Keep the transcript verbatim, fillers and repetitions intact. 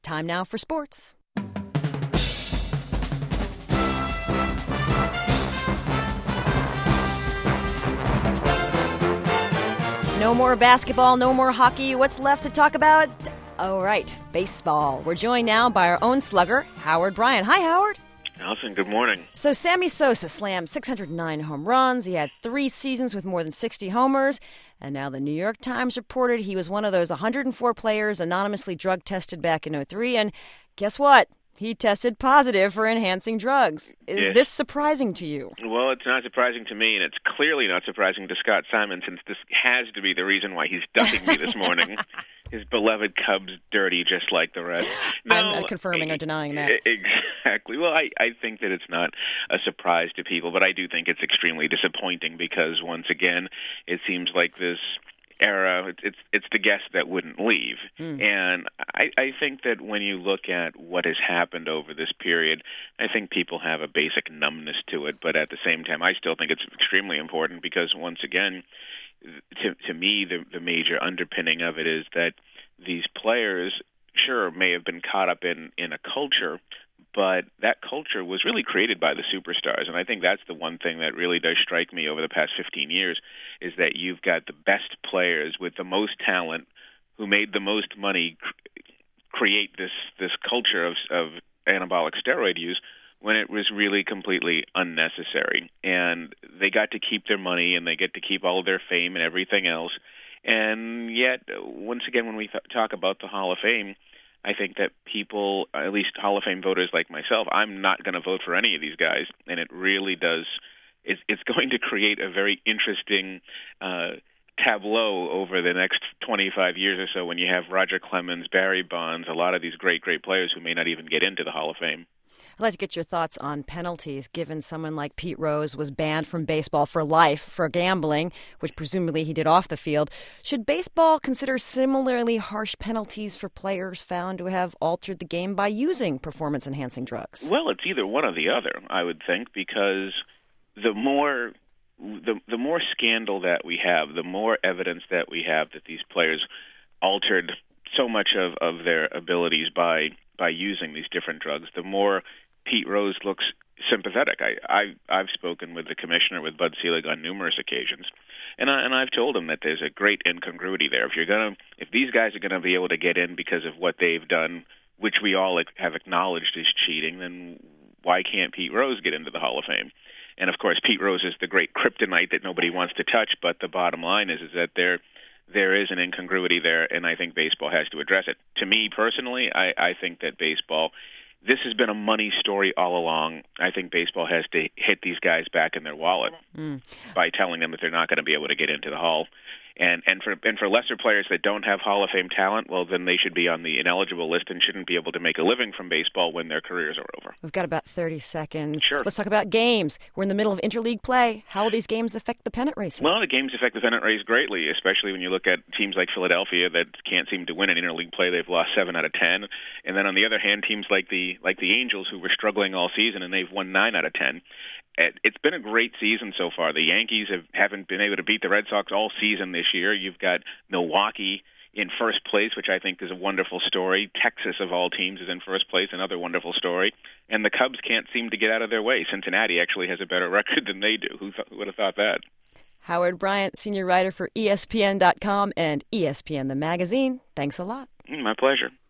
Time now for sports. No more basketball, no more hockey. What's left to talk about? All right, baseball. We're joined now by our own slugger, Howard Bryant. Hi, Howard. Allison, good morning. So Sammy Sosa slammed six hundred nine home runs. He had three seasons with more than sixty homers. And now the New York Times reported he was one of those one hundred four players anonymously drug tested back in oh three. And guess what? He tested positive for enhancing drugs. Is yes. this surprising to you? Well, it's not surprising to me, and it's clearly not surprising to Scott Simon, since this has to be the reason why he's ducking me this morning. His beloved Cubs dirty just like the rest. No, I'm uh, confirming or denying that. Exactly. Well, I, I think that it's not a surprise to people, but I do think it's extremely disappointing because, once again, it seems like this era, it's it's, it's the guest that wouldn't leave. Mm. And I, I think that when you look at what has happened over this period, I think people have a basic numbness to it. But at the same time, I still think it's extremely important because, once again, to, to me, the, the major underpinning of it is that these players, sure, may have been caught up in, in a culture, but that culture was really created by the superstars. And I think that's the one thing that really does strike me over the past fifteen years, is that you've got the best players with the most talent who made the most money cr- create this, this culture of, of anabolic steroid use when it was really completely unnecessary. And they got to keep their money and they get to keep all of their fame and everything else. And yet, once again, when we th- talk about the Hall of Fame, I think that people, at least Hall of Fame voters like myself, I'm not going to vote for any of these guys. And it really does, it's, it's going to create a very interesting uh, tableau over the next twenty-five years or so when you have Roger Clemens, Barry Bonds, a lot of these great, great players who may not even get into the Hall of Fame. I'd like to get your thoughts on penalties, given someone like Pete Rose was banned from baseball for life for gambling, which presumably he did off the field. Should baseball consider similarly harsh penalties for players found to have altered the game by using performance-enhancing drugs? Well, it's either one or the other, I would think, because the more the, the more scandal that we have, the more evidence that we have that these players altered so much of, of their abilities by by using these different drugs, the more Pete Rose looks sympathetic. I, I, I've spoken with the commissioner, with Bud Selig, on numerous occasions, and, I, and I've told him that there's a great incongruity there. If you're gonna, if these guys are going to be able to get in because of what they've done, which we all have acknowledged is cheating, then why can't Pete Rose get into the Hall of Fame? And of course, Pete Rose is the great kryptonite that nobody wants to touch. But the bottom line is, is that there, there is an incongruity there, and I think baseball has to address it. To me personally, I, I think that baseball, this has been a money story all along. I think baseball has to hit these guys back in their wallet mm. by telling them that they're not going to be able to get into the Hall. And and for and for lesser players that don't have Hall of Fame talent, well, then they should be on the ineligible list and shouldn't be able to make a living from baseball when their careers are over. We've got about thirty seconds. Sure. Let's talk about games. We're in the middle of interleague play. How will these games affect the pennant races? Well, the games affect the pennant race greatly, especially when you look at teams like Philadelphia that can't seem to win an interleague play. They've lost seven out of ten. And then on the other hand, teams like the like the Angels, who were struggling all season, and they've won nine out of ten. It's been a great season so far. The Yankees have, haven't been able to beat the Red Sox all season this year. You've got Milwaukee in first place, which I think is a wonderful story. Texas, of all teams, is in first place, another wonderful story. And the Cubs can't seem to get out of their way. Cincinnati actually has a better record than they do. Who, th- who would have thought that? Howard Bryant, senior writer for E S P N dot com and E S P N the Magazine. Thanks a lot. My pleasure.